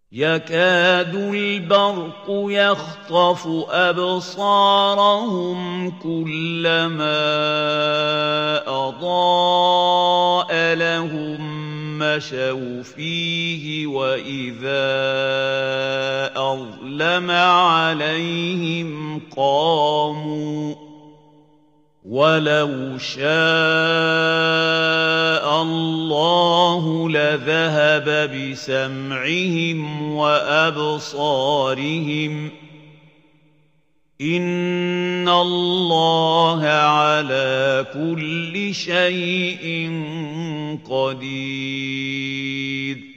يكاد البرق يخطف أبصارهم كلما أضاء لهم مشوا فيه وإذا أظلم عليهم قاموا ولو شاء الله لذهب بسمعهم وأبصارهم إن الله على كل شيء قدير